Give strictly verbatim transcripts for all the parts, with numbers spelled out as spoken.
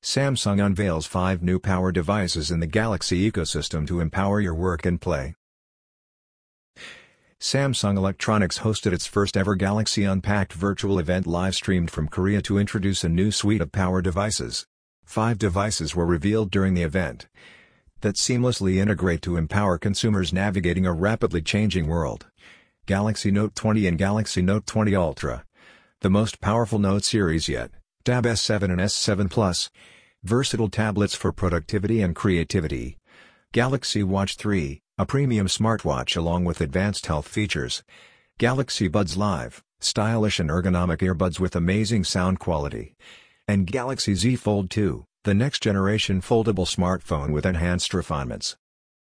Samsung unveils five new power devices in the Galaxy ecosystem to empower your work and play. Samsung Electronics hosted its first ever Galaxy Unpacked virtual event live-streamed from Korea to introduce a new suite of power devices. Five devices were revealed during the event that seamlessly integrate to empower consumers navigating a rapidly changing world. Galaxy Note twenty and Galaxy Note twenty Ultra. The most powerful Note series yet, Tab S seven and S seven Plus. Versatile tablets for productivity and creativity. Galaxy Watch three, a premium smartwatch along with advanced health features. Galaxy Buds Live, stylish and ergonomic earbuds with amazing sound quality. And Galaxy Z Fold two, the next-generation foldable smartphone with enhanced refinements.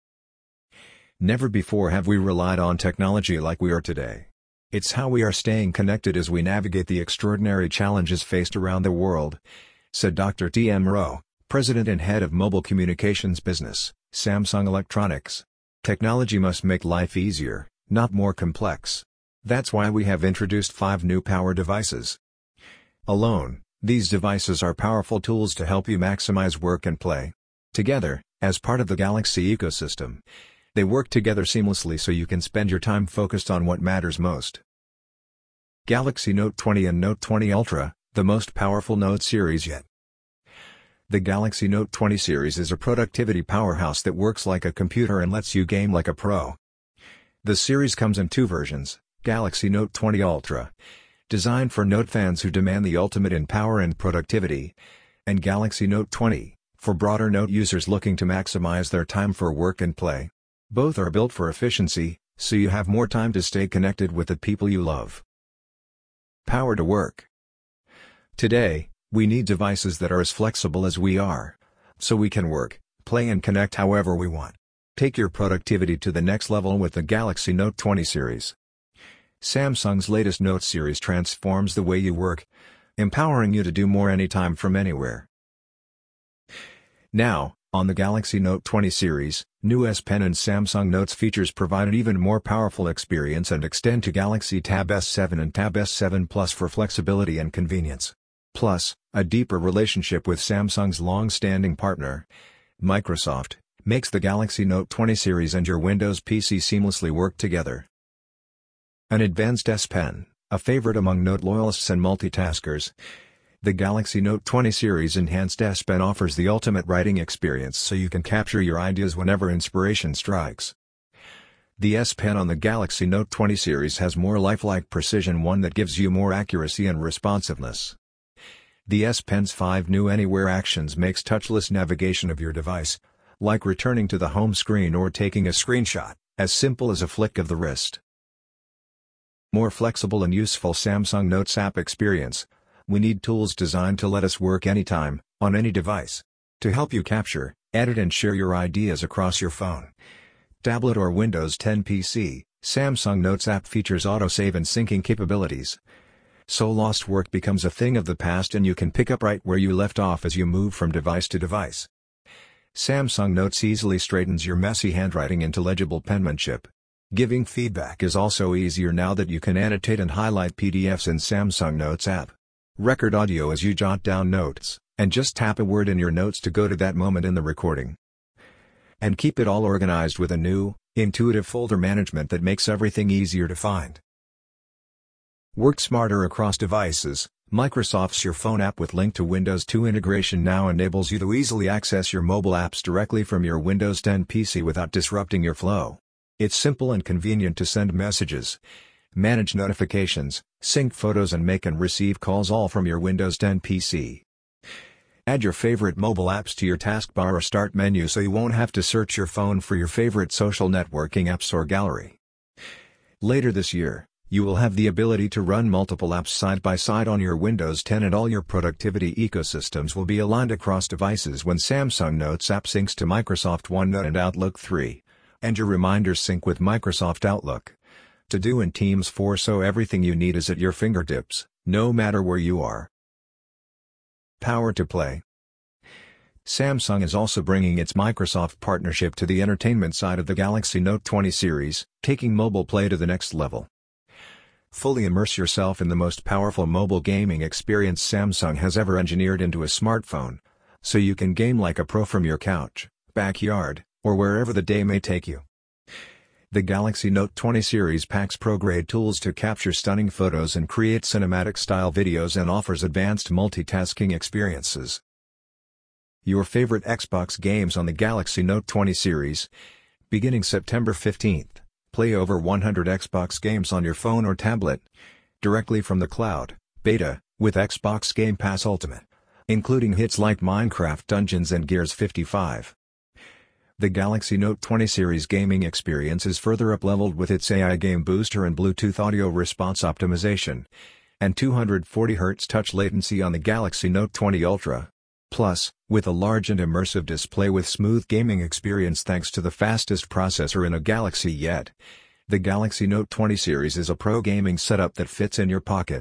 Never before have we relied on technology like we are today. It's how we are staying connected as we navigate the extraordinary challenges faced around the world, said Doctor T M Rao, President and Head of Mobile Communications Business, Samsung Electronics. Technology must make life easier, not more complex. That's why we have introduced five new power devices. Alone, these devices are powerful tools to help you maximize work and play. Together, as part of the Galaxy ecosystem, they work together seamlessly so you can spend your time focused on what matters most. Galaxy Note twenty and Note twenty Ultra, the most powerful Note series yet. The Galaxy Note twenty series is a productivity powerhouse that works like a computer and lets you game like a pro. The series comes in two versions, Galaxy Note twenty Ultra, designed for Note fans who demand the ultimate in power and productivity, and Galaxy Note twenty, for broader Note users looking to maximize their time for work and play. Both are built for efficiency, so you have more time to stay connected with the people you love. Power to work. Today, we need devices that are as flexible as we are, so we can work, play and connect however we want. Take your productivity to the next level with the Galaxy Note twenty series. Samsung's latest Note series transforms the way you work, empowering you to do more anytime from anywhere. Now, on the Galaxy Note twenty series, new S Pen and Samsung Notes features provide an even more powerful experience and extend to Galaxy Tab S seven and Tab S seven Plus for flexibility and convenience. Plus, a deeper relationship with Samsung's long-standing partner, Microsoft, makes the Galaxy Note twenty series and your Windows P C seamlessly work together. An advanced S Pen, a favorite among Note loyalists and multitaskers. The Galaxy Note twenty series Enhanced S Pen offers the ultimate writing experience so you can capture your ideas whenever inspiration strikes. The S Pen on the Galaxy Note twenty series has more lifelike precision, one that gives you more accuracy and responsiveness. The S Pen's five new Anywhere actions makes touchless navigation of your device, like returning to the home screen or taking a screenshot, as simple as a flick of the wrist. More flexible and useful Samsung Notes app experience. We need tools designed to let us work anytime, on any device. To help you capture, edit and share your ideas across your phone, tablet or Windows ten P C, Samsung Notes app features autosave and syncing capabilities. So lost work becomes a thing of the past and you can pick up right where you left off as you move from device to device. Samsung Notes easily straightens your messy handwriting into legible penmanship. Giving feedback is also easier now that you can annotate and highlight P D Fs in Samsung Notes app. Record audio as you jot down notes, and just tap a word in your notes to go to that moment in the recording. And keep it all organized with a new, intuitive folder management that makes everything easier to find. Work smarter across devices. Microsoft's Your Phone app with Link to Windows two integration now enables you to easily access your mobile apps directly from your Windows ten P C without disrupting your flow. It's simple and convenient to send messages, manage notifications, sync photos and make and receive calls all from your Windows ten P C. Add your favorite mobile apps to your taskbar or start menu so you won't have to search your phone for your favorite social networking apps or gallery. Later this year, you will have the ability to run multiple apps side by side on your Windows ten and all your productivity ecosystems will be aligned across devices when Samsung Notes app syncs to Microsoft OneNote and Outlook three, and your reminders sync with Microsoft Outlook, To Do and Teams four, so everything you need is at your fingertips, no matter where you are. Power to play. Samsung is also bringing its Microsoft partnership to the entertainment side of the Galaxy Note twenty series, taking mobile play to the next level. Fully immerse yourself in the most powerful mobile gaming experience Samsung has ever engineered into a smartphone, so you can game like a pro from your couch, backyard, or wherever the day may take you. The Galaxy Note twenty series packs pro-grade tools to capture stunning photos and create cinematic-style videos and offers advanced multitasking experiences. Your favorite Xbox games on the Galaxy Note twenty series. Beginning September fifteenth, play over one hundred Xbox games on your phone or tablet, directly from the cloud, beta, with Xbox Game Pass Ultimate, including hits like Minecraft Dungeons and Gears fifty-five. The Galaxy Note twenty series gaming experience is further up-leveled with its A I Game Booster and Bluetooth audio response optimization, and two hundred forty hertz touch latency on the Galaxy Note twenty Ultra. Plus, with a large and immersive display with smooth gaming experience thanks to the fastest processor in a Galaxy yet, the Galaxy Note twenty series is a pro gaming setup that fits in your pocket.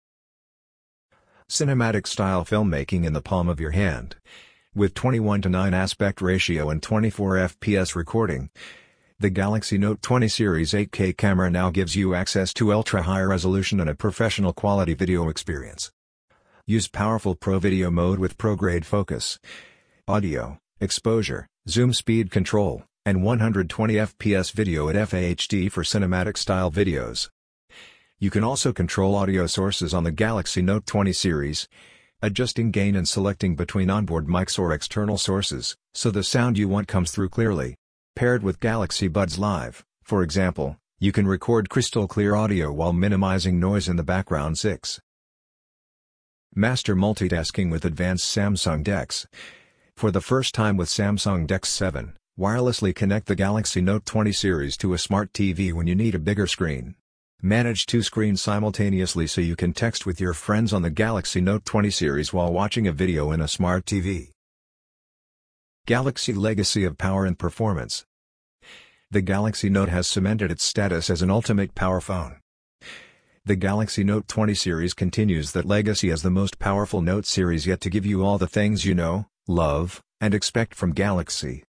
Cinematic-style filmmaking in the palm of your hand. With twenty-one to nine aspect ratio and twenty-four F P S recording, the Galaxy Note twenty series eight K camera now gives you access to ultra-high resolution and a professional quality video experience. Use powerful Pro Video mode with pro-grade focus, audio, exposure, zoom speed control, and one hundred twenty F P S video at F H D for cinematic-style videos. You can also control audio sources on the Galaxy Note twenty series, adjusting gain and selecting between onboard mics or external sources, so the sound you want comes through clearly. Paired with Galaxy Buds Live, for example, you can record crystal clear audio while minimizing noise in the background. six. Master multitasking with advanced Samsung DeX. For the first time with Samsung DeX seven, wirelessly connect the Galaxy Note twenty series to a smart T V when you need a bigger screen. Manage two screens simultaneously so you can text with your friends on the Galaxy Note twenty series while watching a video in a smart T V. Galaxy legacy of power and performance. The Galaxy Note has cemented its status as an ultimate power phone. The Galaxy Note twenty series continues that legacy as the most powerful Note series yet to give you all the things you know, love, and expect from Galaxy.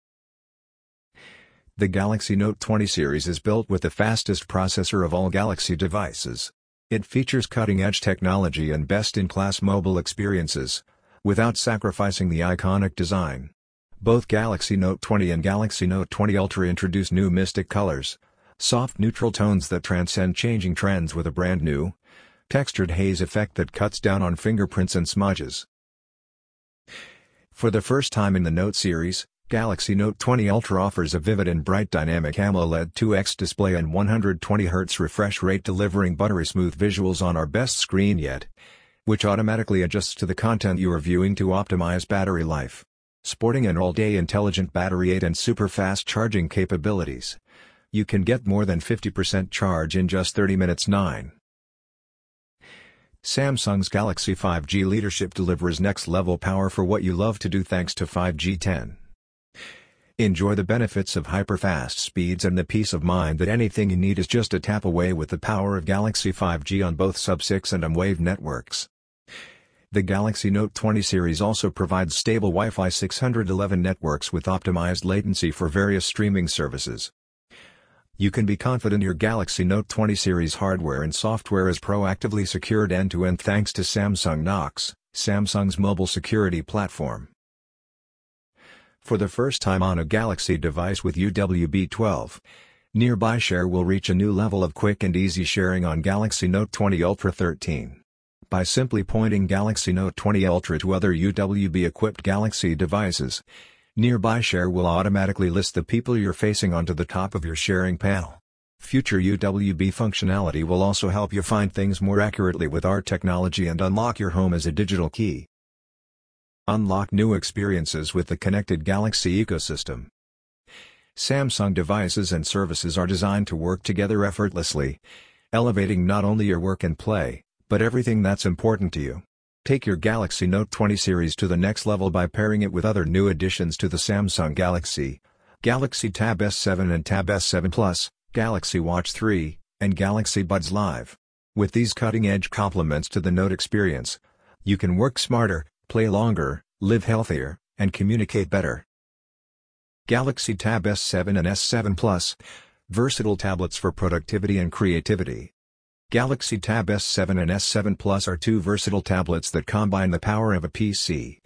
The Galaxy Note twenty series is built with the fastest processor of all Galaxy devices. It features cutting-edge technology and best-in-class mobile experiences, without sacrificing the iconic design. Both Galaxy Note twenty and Galaxy Note twenty Ultra introduce new Mystic colors, soft neutral tones that transcend changing trends with a brand new, textured haze effect that cuts down on fingerprints and smudges. For the first time in the Note series, Galaxy Note twenty Ultra offers a vivid and bright dynamic AMOLED two X display and one hundred twenty hertz refresh rate, delivering buttery smooth visuals on our best screen yet, which automatically adjusts to the content you are viewing to optimize battery life. Sporting an all-day intelligent battery eight and super fast charging capabilities, you can get more than fifty percent charge in just thirty minutes. nine. Samsung's Galaxy five G leadership delivers next-level power for what you love to do thanks to five G ten. Enjoy the benefits of hyper-fast speeds and the peace of mind that anything you need is just a tap away with the power of Galaxy five G on both sub six and M Wave networks. The Galaxy Note twenty series also provides stable Wi-Fi six eleven networks with optimized latency for various streaming services. You can be confident your Galaxy Note twenty series hardware and software is proactively secured end-to-end thanks to Samsung Knox, Samsung's mobile security platform. For the first time on a Galaxy device with U W B twelve, Nearby Share will reach a new level of quick and easy sharing on Galaxy Note twenty Ultra thirteen. By simply pointing Galaxy Note twenty Ultra to other U W B-equipped Galaxy devices, Nearby Share will automatically list the people you're facing onto the top of your sharing panel. Future U W B functionality will also help you find things more accurately with our technology and unlock your home as a digital key. Unlock new experiences with the connected Galaxy ecosystem. Samsung devices and services are designed to work together effortlessly, elevating not only your work and play, but everything that's important to you. Take your Galaxy Note twenty series to the next level by pairing it with other new additions to the Samsung Galaxy, Galaxy Tab S seven and Tab S seven Plus, Galaxy Watch three, and Galaxy Buds Live. With these cutting-edge complements to the Note experience, you can work smarter, play longer, live healthier, and communicate better. Galaxy Tab S seven and S seven Plus, versatile tablets for productivity and creativity. Galaxy Tab S seven and S seven Plus are two versatile tablets that combine the power of a P C,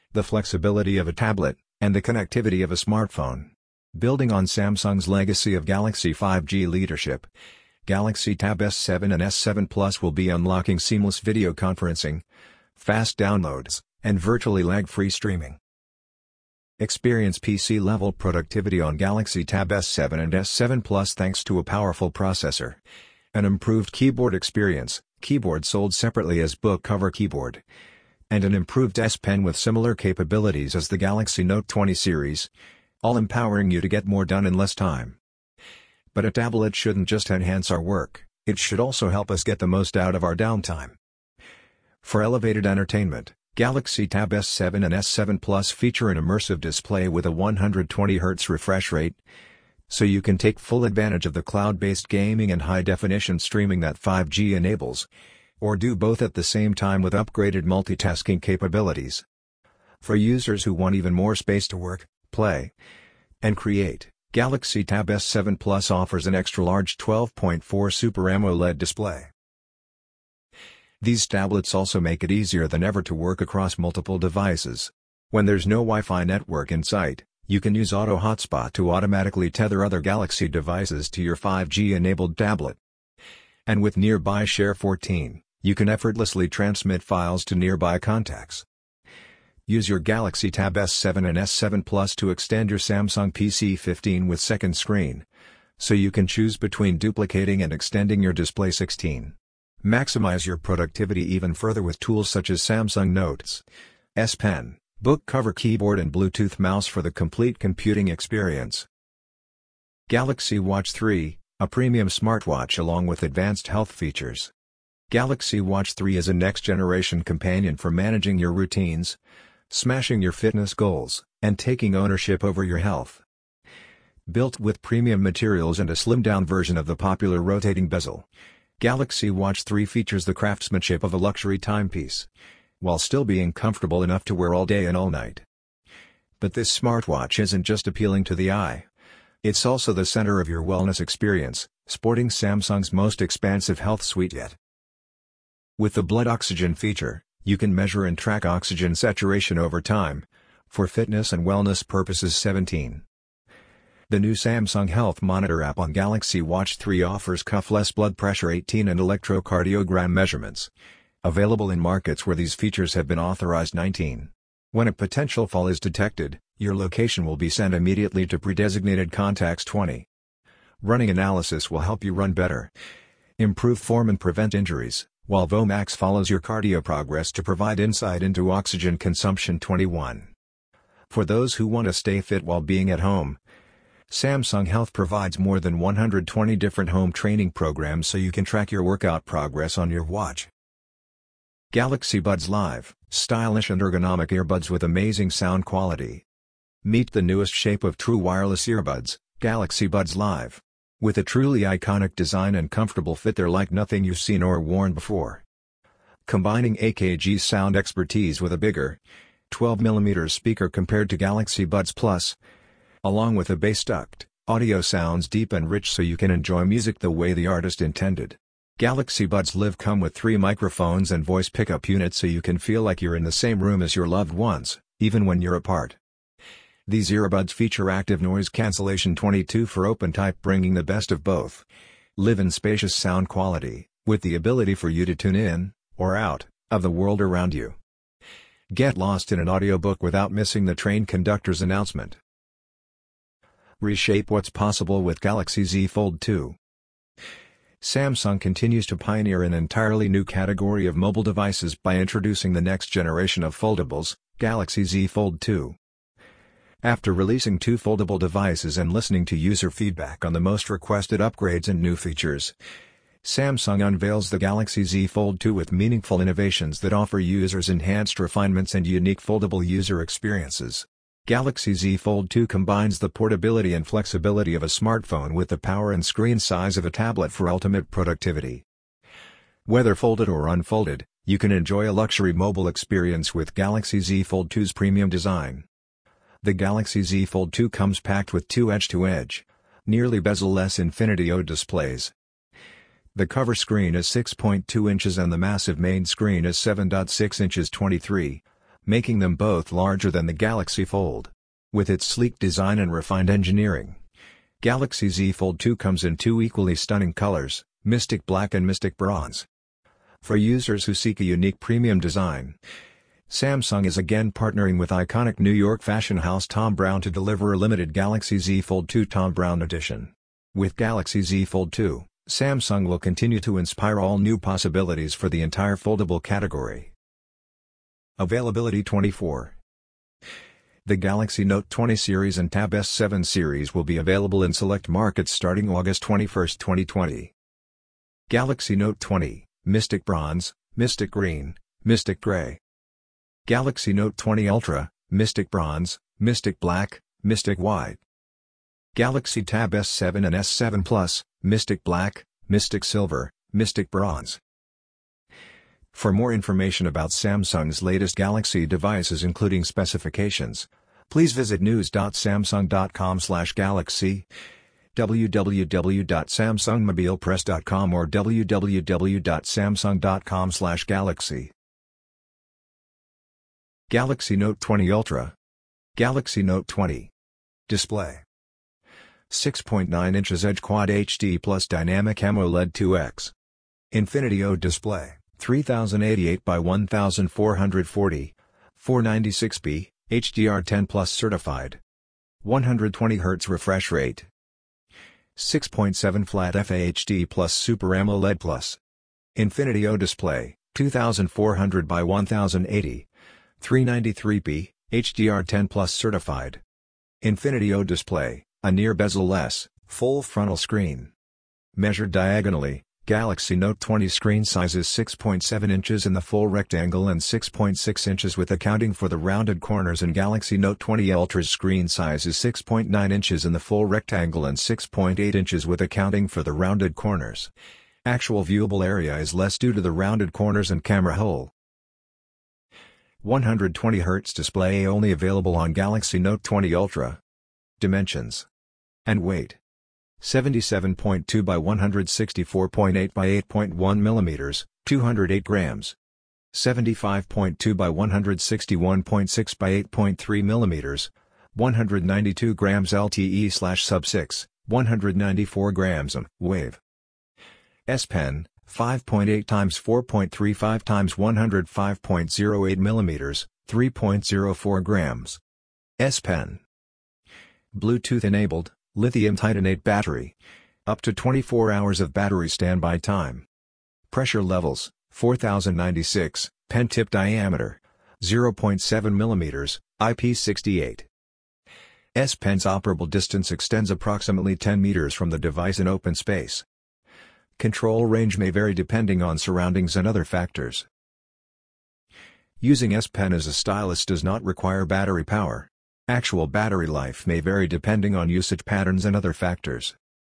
the flexibility of a tablet, and the connectivity of a smartphone. Building on Samsung's legacy of Galaxy five G leadership, Galaxy Tab S seven and S seven Plus will be unlocking seamless video conferencing, fast downloads, and virtually lag-free streaming. Experience P C-level productivity on Galaxy Tab S seven and S seven Plus thanks to a powerful processor, an improved keyboard experience, keyboard sold separately as book cover keyboard, and an improved S Pen with similar capabilities as the Galaxy Note twenty series, all empowering you to get more done in less time. But a tablet shouldn't just enhance our work, it should also help us get the most out of our downtime. For elevated entertainment, Galaxy Tab S seven and S seven Plus feature an immersive display with a one hundred twenty hertz refresh rate, so you can take full advantage of the cloud-based gaming and high-definition streaming that five G enables, or do both at the same time with upgraded multitasking capabilities. For users who want even more space to work, play, and create, Galaxy Tab S seven Plus offers an extra-large twelve point four Super AMOLED display. These tablets also make it easier than ever to work across multiple devices. When there's no Wi-Fi network in sight, you can use Auto Hotspot to automatically tether other Galaxy devices to your five G-enabled tablet. And with Nearby Share fourteen, you can effortlessly transmit files to nearby contacts. Use your Galaxy Tab S seven and S seven Plus to extend your Samsung P C fifteen with second screen, so you can choose between duplicating and extending your Display sixteen. Maximize your productivity even further with tools such as Samsung Notes, S Pen, book cover keyboard and Bluetooth mouse for the complete computing experience. Galaxy Watch three, a premium smartwatch along with advanced health features. Galaxy Watch three is a next-generation companion for managing your routines, smashing your fitness goals, and taking ownership over your health. Built with premium materials and a slimmed-down version of the popular rotating bezel, Galaxy Watch three features the craftsmanship of a luxury timepiece, while still being comfortable enough to wear all day and all night. But this smartwatch isn't just appealing to the eye. It's also the center of your wellness experience, sporting Samsung's most expansive health suite yet. With the blood oxygen feature, you can measure and track oxygen saturation over time, for fitness and wellness purposes. seventeen. The new Samsung Health Monitor app on Galaxy Watch three offers cuffless blood pressure eighteen and electrocardiogram measurements, available in markets where these features have been authorized. nineteen. When a potential fall is detected, your location will be sent immediately to pre-designated contacts. twenty. Running analysis will help you run better, improve form and prevent injuries, while Vomax follows your cardio progress to provide insight into oxygen consumption. twenty-one. For those who want to stay fit while being at home, Samsung Health provides more than one hundred twenty different home training programs so you can track your workout progress on your watch. Galaxy Buds Live, stylish and ergonomic earbuds with amazing sound quality. Meet the newest shape of true wireless earbuds, Galaxy Buds Live. With a truly iconic design and comfortable fit, they're like nothing you've seen or worn before. Combining A K G's sound expertise with a bigger, twelve millimeter speaker compared to Galaxy Buds Plus, along with a bass duct, audio sounds deep and rich so you can enjoy music the way the artist intended. Galaxy Buds Live come with three microphones and voice pickup units so you can feel like you're in the same room as your loved ones, even when you're apart. These earbuds feature active noise cancellation twenty-two for open type, bringing the best of both. Live in spacious sound quality, with the ability for you to tune in, or out, of the world around you. Get lost in an audiobook without missing the train conductor's announcement. Reshape what's possible with Galaxy Z Fold two. Samsung continues to pioneer an entirely new category of mobile devices by introducing the next generation of foldables, Galaxy Z Fold two. After releasing two foldable devices and listening to user feedback on the most requested upgrades and new features, Samsung unveils the Galaxy Z Fold two with meaningful innovations that offer users enhanced refinements and unique foldable user experiences. Galaxy Z Fold two combines the portability and flexibility of a smartphone with the power and screen size of a tablet for ultimate productivity. Whether folded or unfolded, you can enjoy a luxury mobile experience with Galaxy Z Fold two's premium design. The Galaxy Z Fold two comes packed with two edge-to-edge, nearly bezel-less Infinity O displays. The cover screen is six point two inches and the massive main screen is seven point six inches. twenty-three. making them both larger than the Galaxy Fold. With its sleek design and refined engineering, Galaxy Z Fold two comes in two equally stunning colors, Mystic Black and Mystic Bronze. For users who seek a unique premium design, Samsung is again partnering with iconic New York fashion house Thom Browne to deliver a limited Galaxy Z Fold two Thom Browne edition. With Galaxy Z Fold two, Samsung will continue to inspire all new possibilities for the entire foldable category. Availability twenty-four. The Galaxy Note twenty series and Tab S seven series will be available in select markets starting August twenty-first, twenty twenty. Galaxy Note twenty, Mystic Bronze, Mystic Green, Mystic Gray. Galaxy Note twenty Ultra, Mystic Bronze, Mystic Black, Mystic White. Galaxy Tab S seven and S seven Plus, Mystic Black, Mystic Silver, Mystic Bronze. For more information about Samsung's latest Galaxy devices including specifications, please visit news dot samsung dot com slash galaxy, w w w dot samsung mobile press dot com or w w w dot samsung dot com slash galaxy. Galaxy Note twenty Ultra. Galaxy Note twenty. Display. six point nine inches Edge Quad H D Plus Dynamic AMOLED two X. Infinity O display, three thousand eighty-eight by fourteen forty, four ninety-six p, H D R ten plus certified. one hundred twenty hertz refresh rate. six point seven Flat F H D Plus Super AMOLED Plus. Infinity O display, twenty-four hundred by ten eighty, three ninety-three p, H D R ten plus certified. Infinity O display, a near bezel-less, full frontal screen. Measured diagonally, Galaxy Note twenty screen size is six point seven inches in the full rectangle and six point six inches with accounting for the rounded corners, and Galaxy Note twenty Ultra's screen size is six point nine inches in the full rectangle and six point eight inches with accounting for the rounded corners. Actual viewable area is less due to the rounded corners and camera hole. one hundred twenty hertz display only available on Galaxy Note twenty Ultra. Dimensions and weight: seventy-seven point two by one sixty-four point eight by eight point one millimeters, two hundred eight grams. seventy-five point two by one sixty-one point six by eight point three millimeters, one hundred ninety-two grams L T E slash sub six, one hundred ninety-four grams. Wave S Pen, five point eight by four point three five by one oh five point oh eight millimeters, three point oh four grams. S Pen. Bluetooth enabled, lithium titanate battery. Up to twenty-four hours of battery standby time. Pressure levels, four thousand ninety-six, pen tip diameter, zero point seven millimeters, I P six eight. S Pen's operable distance extends approximately ten meters from the device in open space. Control range may vary depending on surroundings and other factors. Using S Pen as a stylus does not require battery power. Actual battery life may vary depending on usage patterns and other factors.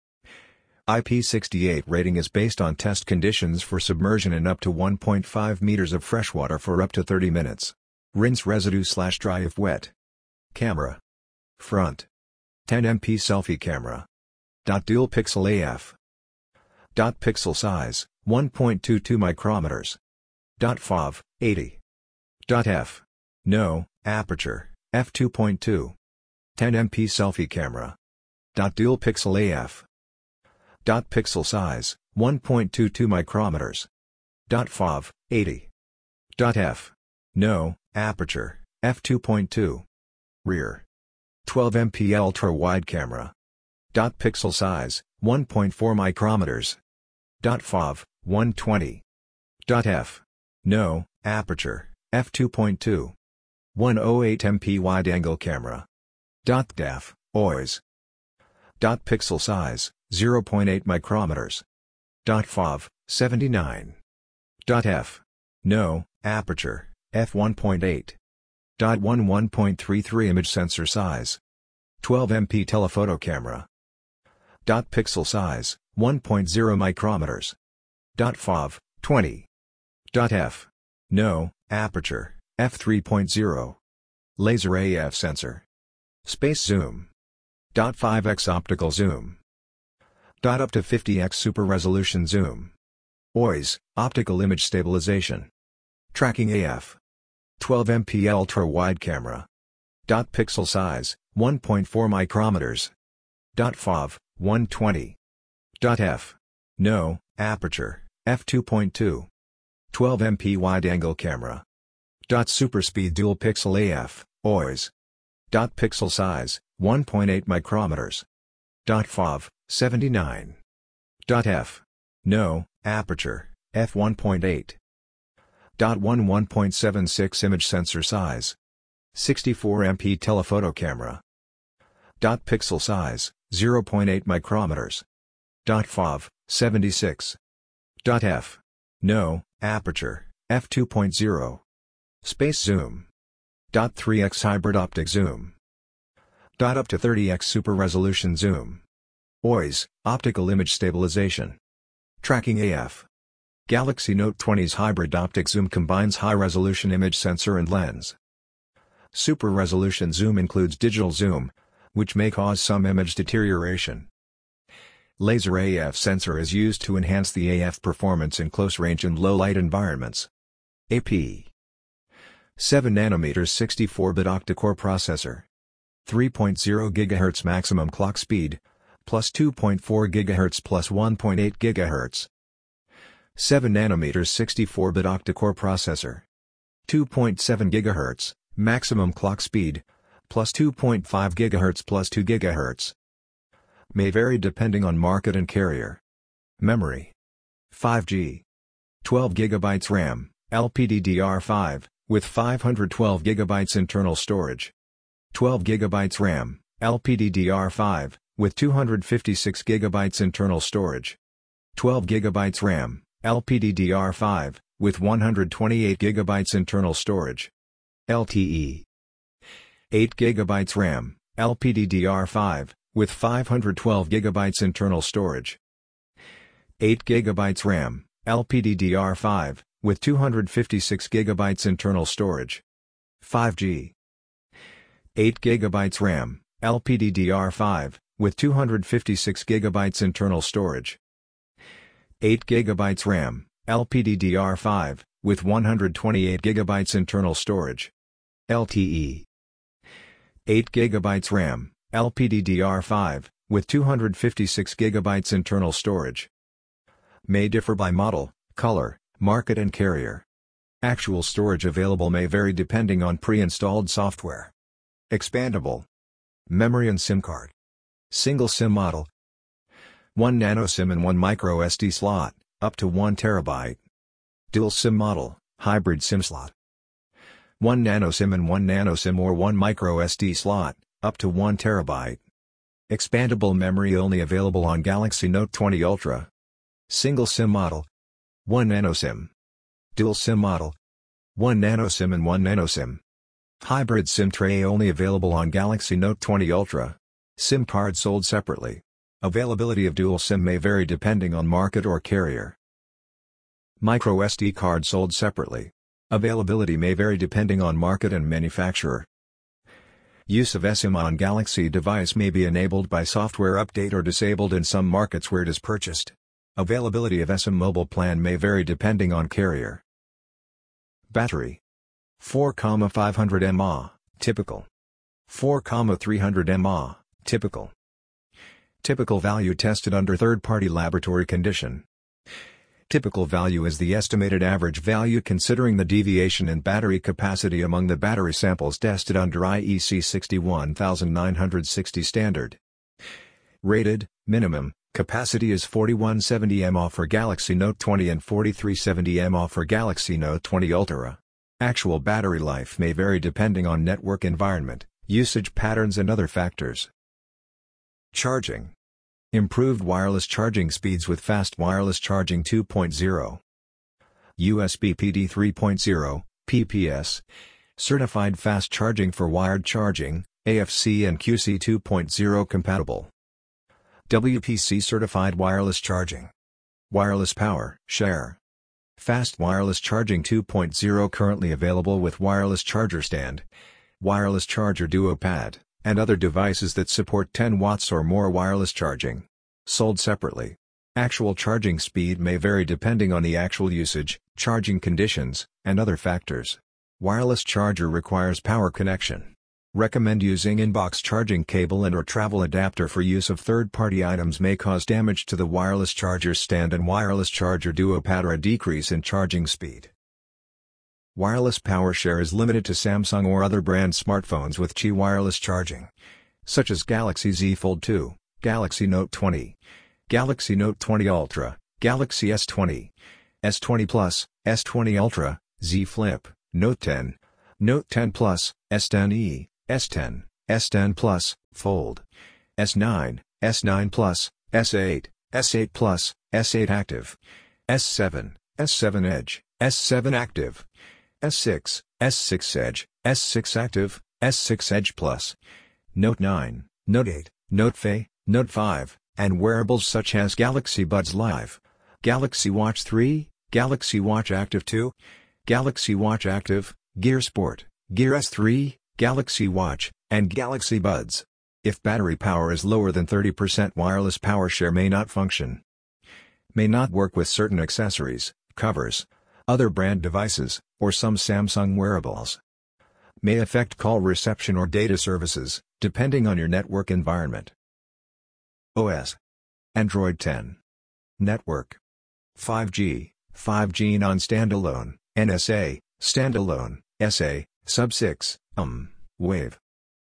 I P six eight rating is based on test conditions for submersion in up to one point five meters of freshwater for up to thirty minutes. Rinse residue slash dry if wet. Camera. Front. ten megapixel selfie camera. Dot dual pixel A F. Dot pixel size, one point two two micrometers. Dot F O V, eighty. Dot F. No, aperture, f two point two. ten megapixel selfie camera. Dot dual pixel A F. Dot pixel size, one point two two micrometers. Dot F O V, eighty. Dot F. No, aperture, f two point two. Rear. twelve megapixel ultra wide camera. Dot pixel size, one point four micrometers. Dot F O V, one twenty. Dot F. No, aperture, f two point two. one oh eight megapixel wide angle camera. Dot D A F, O I S. Dot pixel size, zero point eight micrometers. Dot F O V, seventy-nine. Dot F. No, aperture, f one point eight. Dot one one point three three image sensor size. twelve megapixel telephoto camera. Dot pixel size, one point zero micrometers. Dot F O V, twenty. Dot F. No, aperture, f three point zero. Laser A F sensor. Space zoom. Dot five x optical zoom. Dot up to fifty x super resolution zoom. O I S, optical image stabilization. Tracking A F. twelve megapixel ultra-wide camera. Dot pixel size, one point four micrometers. Dot F O V, one twenty. Dot F. No, aperture, f two point two. twelve megapixel wide-angle camera. Dot super speed dual pixel A F, O I S. Dot pixel size, one point eight micrometers. Dot F O V, seventy-nine. Dot F. No, aperture, f one point eight. Dot one one point seven six image sensor size. sixty-four megapixel telephoto camera. Dot pixel size, zero point eight micrometers. Dot F O V, seventy-six. Dot F. No, aperture, f two point zero. Space zoom. Dot three x hybrid optic zoom. Dot up to thirty x super resolution zoom. O I S, optical image stabilization. Tracking A F. Galaxy Note twenty's hybrid optic zoom combines high-resolution image sensor and lens. Super resolution zoom includes digital zoom, which may cause some image deterioration. Laser A F sensor is used to enhance the A F performance in close range and low light environments. A P. seven nanometers sixty-four bit octa-core processor. three point zero gigahertz maximum clock speed, plus two point four gigahertz plus one point eight gigahertz. seven nanometers sixty-four bit octa-core processor. two point seven gigahertz, maximum clock speed, plus two point five gigahertz plus two gigahertz. May vary depending on market and carrier. Memory. five G. twelve gigabytes RAM, L P D D R five, with five hundred twelve gigabytes internal storage. twelve gigabytes RAM, L P D D R five, with two hundred fifty-six gigabytes internal storage. twelve gigabytes RAM, L P D D R five, with one hundred twenty-eight gigabytes internal storage. L T E. eight gigabytes RAM, L P D D R five, with five hundred twelve gigabytes internal storage. eight gigabytes RAM, L P D D R five, with two hundred fifty-six gigabytes internal storage. five G. eight gigabytes RAM, L P D D R five, with two hundred fifty-six gigabytes internal storage. eight gigabytes RAM, L P D D R five, with one hundred twenty-eight gigabytes internal storage. L T E. eight gigabytes RAM, L P D D R five, with two hundred fifty-six gigabytes internal storage. May differ by model, color, market and carrier. Actual storage available may vary depending on pre-installed software. Expandable. Memory and SIM card. Single SIM model. one nano SIM and one micro S D slot, up to one terabyte. Dual SIM model, hybrid SIM slot. one nano SIM and one nano SIM or one micro S D slot, up to one terabyte. Expandable memory only available on Galaxy Note twenty Ultra. Single SIM model. one nano SIM. Dual SIM model. one nano SIM and one nano SIM. Hybrid SIM tray only available on Galaxy Note twenty Ultra. SIM card sold separately. Availability of dual SIM may vary depending on market or carrier. Micro S D card sold separately. Availability may vary depending on market and manufacturer. Use of eSIM on Galaxy device may be enabled by software update or disabled in some markets where it is purchased. Availability of eSIM mobile plan may vary depending on carrier. Battery. four thousand five hundred milliamp hour, typical. four thousand three hundred milliamp hour, typical. Typical value tested under third-party laboratory condition. Typical value is the estimated average value considering the deviation in battery capacity among the battery samples tested under I E C six one nine six zero standard. Rated, minimum, capacity is forty-one seventy milliamp hour for Galaxy Note twenty and forty-three seventy milliamp hour for Galaxy Note twenty Ultra. Actual battery life may vary depending on network environment, usage patterns and other factors. Charging. Improved wireless charging speeds with fast wireless charging two point oh. U S B P D three point oh, P P S. Certified fast charging for wired charging, A F C and Q C two point oh compatible. W P C certified wireless charging. Wireless power share. Fast wireless charging two point oh currently available with wireless charger stand, wireless charger duo pad, and other devices that support ten watts or more wireless charging. Sold separately. Actual charging speed may vary depending on the actual usage, charging conditions, and other factors. Wireless charger requires power connection. Recommend using in-box charging cable and or travel adapter for use of third-party items may cause damage to the wireless charger stand and wireless charger duo pad or a decrease in charging speed. Wireless power share is limited to Samsung or other brand smartphones with Qi wireless charging, such as Galaxy Z Fold two, Galaxy Note twenty, Galaxy Note twenty Ultra, Galaxy S twenty, S twenty Plus, S twenty Ultra, Z Flip, Note ten, Note ten Plus, S ten e, S ten, S ten Plus, Fold, S nine, S nine Plus, S eight, S eight Plus, S eight Active, S seven, S seven Edge, S seven Active, S six, S six Edge, S six Active, S six Edge Plus, Note nine, Note eight, Note five, Note five, and wearables such as Galaxy Buds Live, Galaxy Watch three, Galaxy Watch Active two, Galaxy Watch Active, Gear Sport, Gear S three, Galaxy Watch, and Galaxy Buds. If battery power is lower than thirty percent, wireless power share may not function. May not work with certain accessories, covers, other brand devices, or some Samsung wearables. May affect call reception or data services, depending on your network environment. O S. Android ten. Network. five G, five G non-standalone, N S A, standalone, S A, sub six, um, Wave.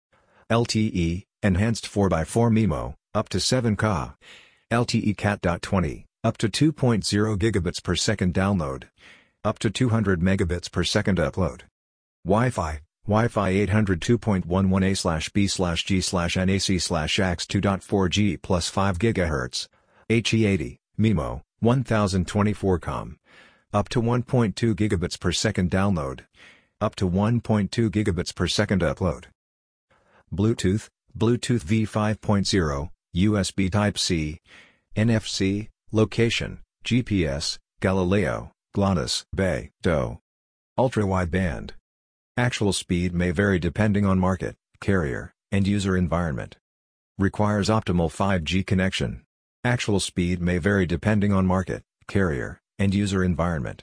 L T E, enhanced four by four M I M O, up to seven K. L T E Cat twenty, up to two point zero gigabits per second download. Up to two hundred megabits per second upload. Wi-Fi, Wi-Fi eight hundred two dot eleven A slash B slash G slash N A C slash A X two point four G plus five gigahertz. H E eighty, M I M O, one thousand twenty-four com. Up to one point two gigabits per second download. Up to one point two gigabits per second upload. Bluetooth, Bluetooth V five point zero, U S B Type-C, N F C, location, G P S, Galileo, GLONASS, Bay, D O. Ultra-wideband. Actual speed may vary depending on market, carrier, and user environment. Requires optimal five G connection. Actual speed may vary depending on market, carrier, and user environment.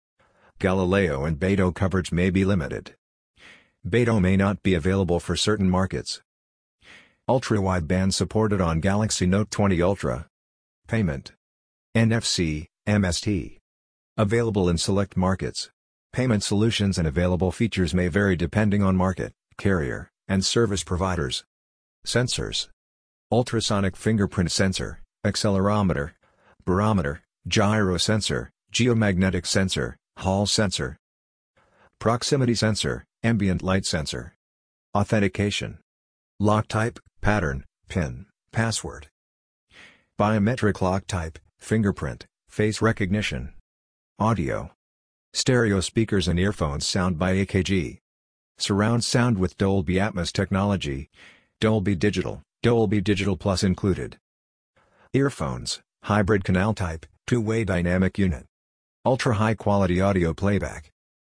Galileo and Beidou coverage may be limited. Beidou may not be available for certain markets. Ultra-wideband supported on Galaxy Note twenty Ultra. Payment. N F C, M S T. Available in select markets. Payment solutions and available features may vary depending on market, carrier, and service providers. Sensors. Ultrasonic fingerprint sensor, accelerometer, barometer, gyro sensor, geomagnetic sensor, Hall sensor. Proximity sensor, ambient light sensor. Authentication. Lock type, pattern, PIN, password. Biometric lock type, fingerprint, face recognition. Audio. Stereo speakers and earphones sound by A K G. Surround sound with Dolby Atmos technology. Dolby Digital, Dolby Digital Plus included. Earphones, hybrid canal type, two-way dynamic unit. Ultra-high quality audio playback.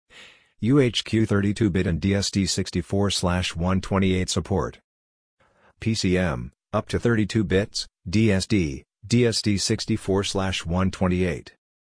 U H Q thirty-two bit and D S D sixty-four slash one twenty-eight support. P C M, up to thirty-two bits, D S D, D S D sixty-four slash one twenty-eight.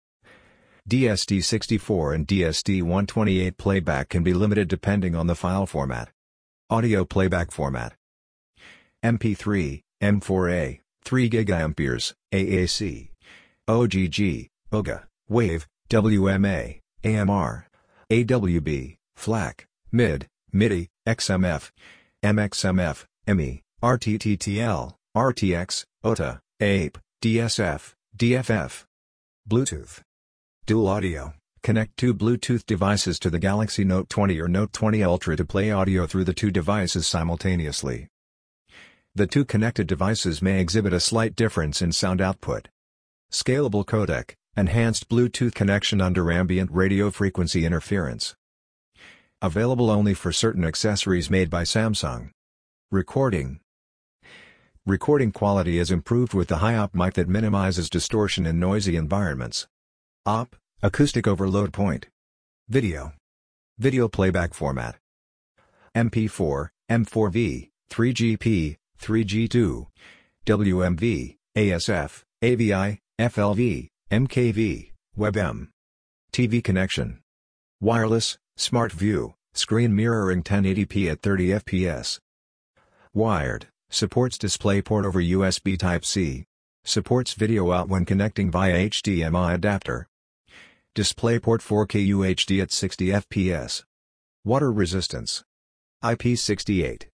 D S D sixty-four and D S D one twenty-eight playback can be limited depending on the file format. Audio playback format. M P three, M four A, three gigaamperes, A A C. O G G, O G A, WAVE, W M A, A M R. A W B, FLAC, M I D, MIDI, X M F, M X M F, M E, R T T T L, R T X, O T A, A P E, D S F, D F F. Bluetooth. Dual audio. Connect two Bluetooth devices to the Galaxy Note twenty or Note twenty Ultra to play audio through the two devices simultaneously. The two connected devices may exhibit a slight difference in sound output. Scalable codec. Enhanced Bluetooth connection under ambient radio frequency interference. Available only for certain accessories made by Samsung. Recording. Recording quality is improved with the hi-op mic that minimizes distortion in noisy environments. O P, acoustic overload point. Video. Video playback format. M P four, M four V, three G P, three G two, W M V, A S F, A V I, F L V, M K V, WebM. T V connection. Wireless, Smart View, screen mirroring ten eighty p at thirty F P S. Wired, supports DisplayPort over U S B Type-C. Supports video out when connecting via H D M I adapter. DisplayPort four K U H D at sixty F P S. Water resistance. I P sixty-eight.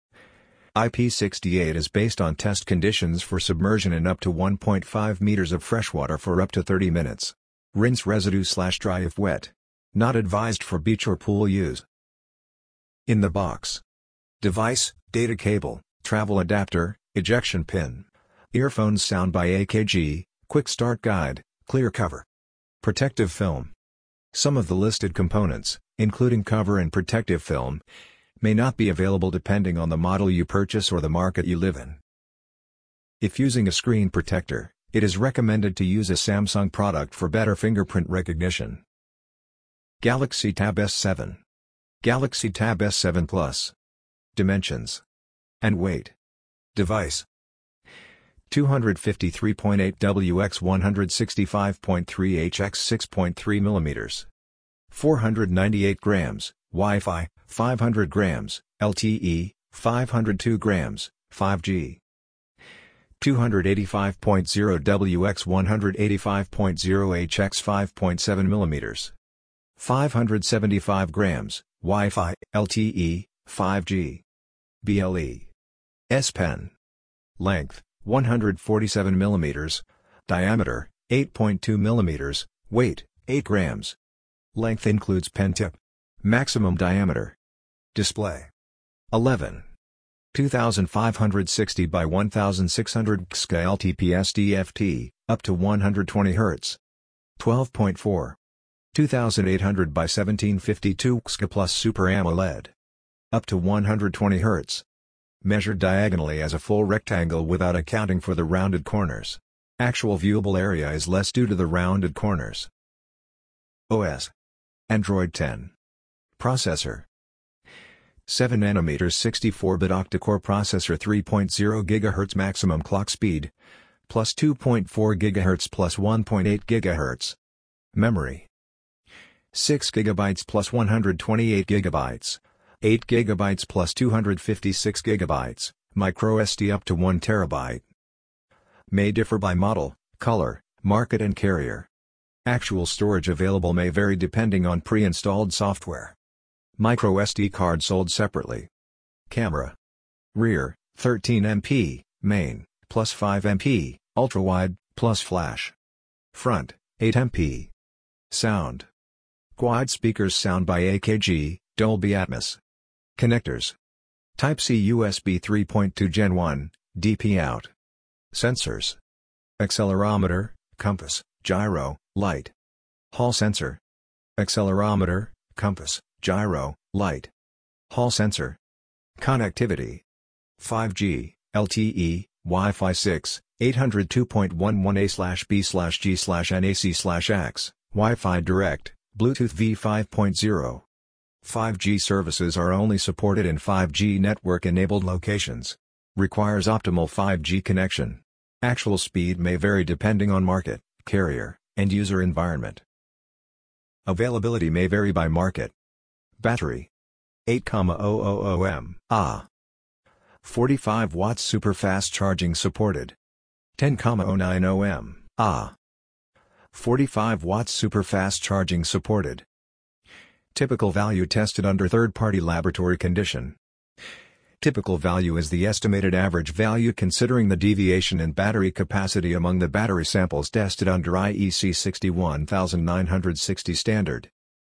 I P sixty-eight is based on test conditions for submersion in up to one point five meters of freshwater for up to thirty minutes. Rinse residue slash dry if wet. Not advised for beach or pool use. In the box. Device, data cable, travel adapter, ejection pin. Earphones sound by A K G, quick start guide, clear cover. Protective film. Some of the listed components, including cover and protective film, may not be available depending on the model you purchase or the market you live in. If using a screen protector, it is recommended to use a Samsung product for better fingerprint recognition. Galaxy Tab S seven. Galaxy Tab S seven Plus. Dimensions. And weight. Device. two fifty-three point eight watt by one sixty-five point three inches by six point three millimeters. four hundred ninety-eight grams, Wi-Fi, five hundred grams, L T E, five hundred two grams, five G. two eighty-five point zero watt by one eighty-five point zero inches by five point seven millimeters. five hundred seventy-five grams, Wi-Fi, L T E, five G. B L E. S Pen. Length, one hundred forty-seven millimeters. Diameter, eight point two millimeters. Weight, eight grams. Length includes pen tip. Maximum diameter. Display. eleven. twenty-five sixty by sixteen hundred X K L T P S D F T, up to one hundred twenty hertz. twelve point four. twenty-eight hundred by seventeen fifty-two X K plus Super AMOLED. Up to one hundred twenty hertz. Measured diagonally as a full rectangle without accounting for the rounded corners. Actual viewable area is less due to the rounded corners. O S. Android ten. Processor. seven nanometers sixty-four bit octa-core processor, three point zero gigahertz maximum clock speed, plus two point four gigahertz plus one point eight gigahertz. Memory. six gigabytes plus one hundred twenty-eight gigabytes. eight gigabytes plus two hundred fifty-six gigabytes, microSD up to one terabyte. May differ by model, color, market and carrier. Actual storage available may vary depending on pre-installed software. MicroSD card sold separately. Camera. Rear, thirteen megapixels, main, plus five megapixels, ultrawide, plus flash. Front, eight megapixels. Sound. Quad speakers sound by A K G, Dolby Atmos. Connectors. Type-C U S B three point two Gen one, D P out. Sensors. Accelerometer, compass, gyro, light. Hall sensor. Accelerometer, compass, gyro, light. Hall sensor. Connectivity. five G, L T E, Wi-Fi six, eight oh two dot eleven A slash B slash G slash N A C slash A X, Wi-Fi Direct, Bluetooth V five point zero. five G services are only supported in five G network-enabled locations. Requires optimal five G connection. Actual speed may vary depending on market, carrier, and user environment. Availability may vary by market. Battery. eight thousand milliamp hours. forty-five watts super fast charging supported. ten thousand ninety milliamp hours. forty-five watts super fast charging supported. Typical value tested under third-party laboratory condition. Typical value is the estimated average value considering the deviation in battery capacity among the battery samples tested under I E C six one nine six zero standard.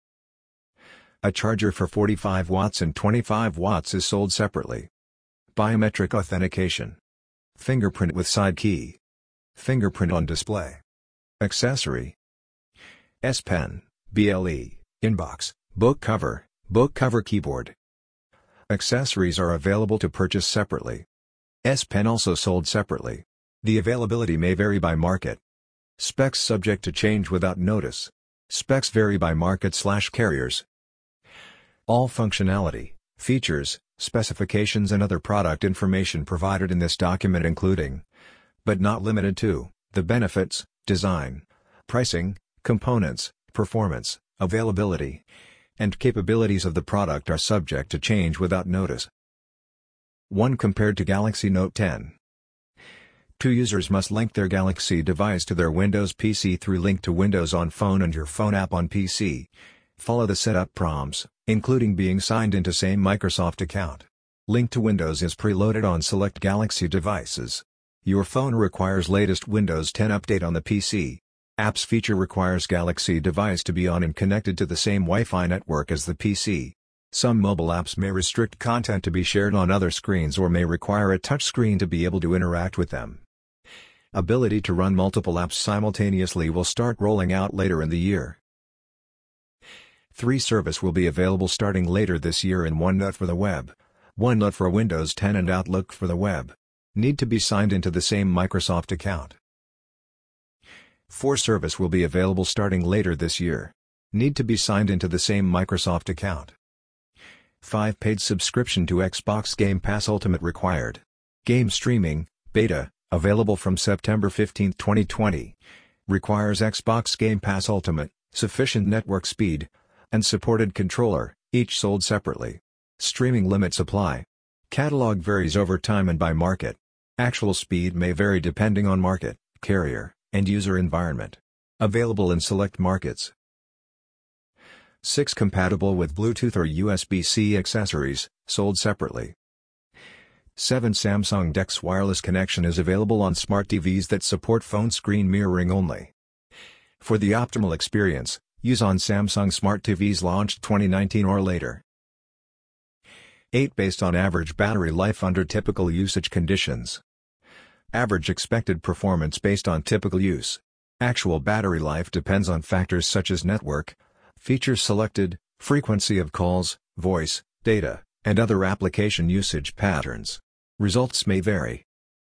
A charger for forty-five watts and twenty-five watts is sold separately. Biometric authentication. Fingerprint with side key. Fingerprint on display. Accessory. S Pen, B L E, inbox, book cover, book cover keyboard. Accessories are available to purchase separately. S Pen also sold separately. The availability may vary by market. Specs subject to change without notice. Specs vary by market slash carriers. All functionality, features, specifications and other product information provided in this document including, but not limited to, the benefits, design, pricing, components, performance, availability, and capabilities of the product are subject to change without notice. one Compared to Galaxy Note ten. Two Users must link their Galaxy device to their Windows P C through Link to Windows on phone and your phone app on P C. Follow the setup prompts, including being signed into same Microsoft account. Link to Windows is preloaded on select Galaxy devices. Your phone requires latest Windows ten update on the P C. Apps feature requires Galaxy device to be on and connected to the same Wi-Fi network as the P C. Some mobile apps may restrict content to be shared on other screens or may require a touchscreen to be able to interact with them. Ability to run multiple apps simultaneously will start rolling out later in the year. three Service will be available starting later this year in OneNote for the web, OneNote for Windows ten and Outlook for the web. Need to be signed into the same Microsoft account. four Service will be available starting later this year. Need to be signed into the same Microsoft account. five Paid subscription to Xbox Game Pass Ultimate required. Game streaming, beta, available from September fifteenth twenty twenty. Requires Xbox Game Pass Ultimate, sufficient network speed, and supported controller, each sold separately. Streaming limits apply. Catalog varies over time and by market. Actual speed may vary depending on market, carrier, and user environment. Available in select markets. six Compatible with Bluetooth or U S B C accessories, sold separately. seven Samsung DeX wireless connection is available on smart T Vs that support phone screen mirroring only. For the optimal experience, use on Samsung smart T Vs launched twenty nineteen or later. eight Based on average battery life under typical usage conditions. Average expected performance based on typical use. Actual battery life depends on factors such as network, features selected, frequency of calls, voice, data, and other application usage patterns. Results may vary.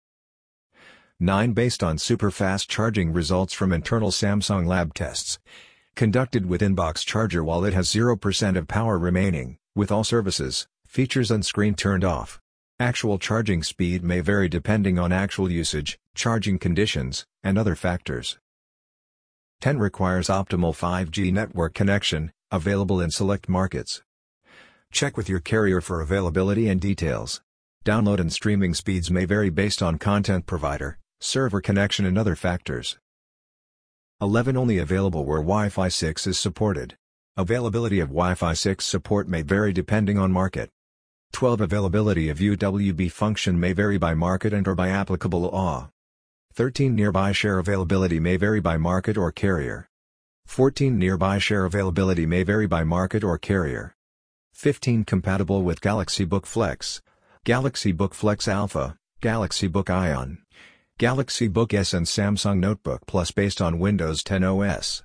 nine Based on super fast charging results from internal Samsung lab tests. Conducted with Inbox Charger while it has zero percent of power remaining, with all services, features and screen turned off. Actual charging speed may vary depending on actual usage, charging conditions, and other factors. ten Requires optimal five G network connection, available in select markets. Check with your carrier for availability and details. Download and streaming speeds may vary based on content provider, server connection and other factors. eleven Only available where Wi-Fi six is supported. Availability of Wi-Fi six support may vary depending on market. twelve Availability of U W B function may vary by market and or by applicable law. thirteen Nearby share availability may vary by market or carrier. fourteen Nearby share availability may vary by market or carrier. fifteen Compatible with Galaxy Book Flex, Galaxy Book Flex Alpha, Galaxy Book Ion, Galaxy Book S and Samsung Notebook Plus based on Windows ten O S.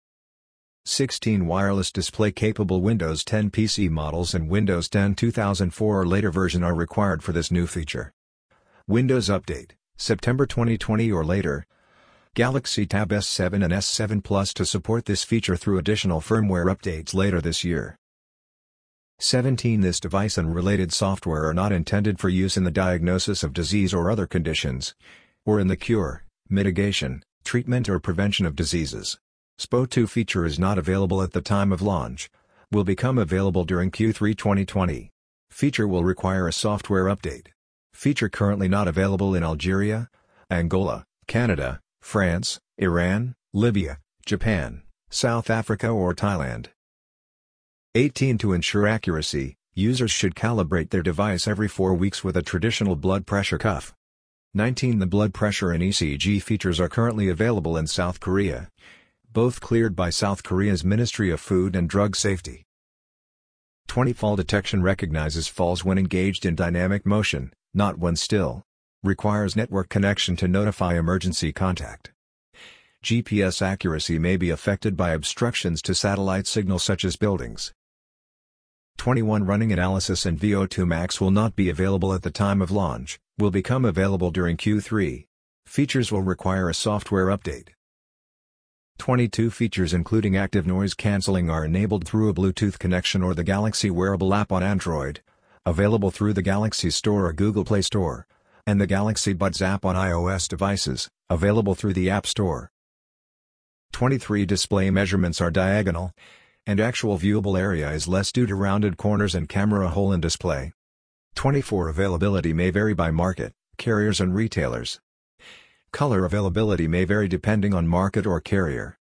sixteen Wireless display capable Windows ten P C models and Windows ten two thousand four or later version are required for this new feature. Windows Update, September twenty twenty or later. Galaxy Tab S seven and S seven Plus to support this feature through additional firmware updates later this year. seventeen This device and related software are not intended for use in the diagnosis of disease or other conditions, or in the cure, mitigation, treatment or prevention of diseases. S P O two feature is not available at the time of launch, will become available during Q three twenty twenty. Feature will require a software update. Feature currently not available in Algeria, Angola, Canada, France, Iran, Libya, Japan, South Africa or Thailand. eighteen To ensure accuracy, users should calibrate their device every four weeks with a traditional blood pressure cuff. nineteen The blood pressure and E C G features are currently available in South Korea, both cleared by South Korea's Ministry of Food and Drug Safety. twenty Fall detection recognizes falls when engaged in dynamic motion, not when still. Requires network connection to notify emergency contact. G P S accuracy may be affected by obstructions to satellite signal such as buildings. twenty-one Running analysis and V O two Max will not be available at the time of launch, will become available during Q three. Features will require a software update. twenty-two Features including active noise cancelling are enabled through a Bluetooth connection or the Galaxy Wearable app on Android, available through the Galaxy Store or Google Play Store, and the Galaxy Buds app on iOS devices, available through the App Store. twenty-three Display measurements are diagonal, and actual viewable area is less due to rounded corners and camera hole in display. twenty-four Availability may vary by market, carriers and retailers. Color availability may vary depending on market or carrier.